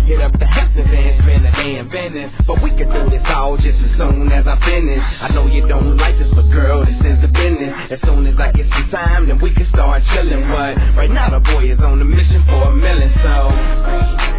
hit up the Hamptons and spend a day in Venice. But we can do this all just as soon as I finish. I know you don't like this, but girl, this is the business. As soon as I get some time, then we can start chilling. But right now the boy is on a mission for $1 million, so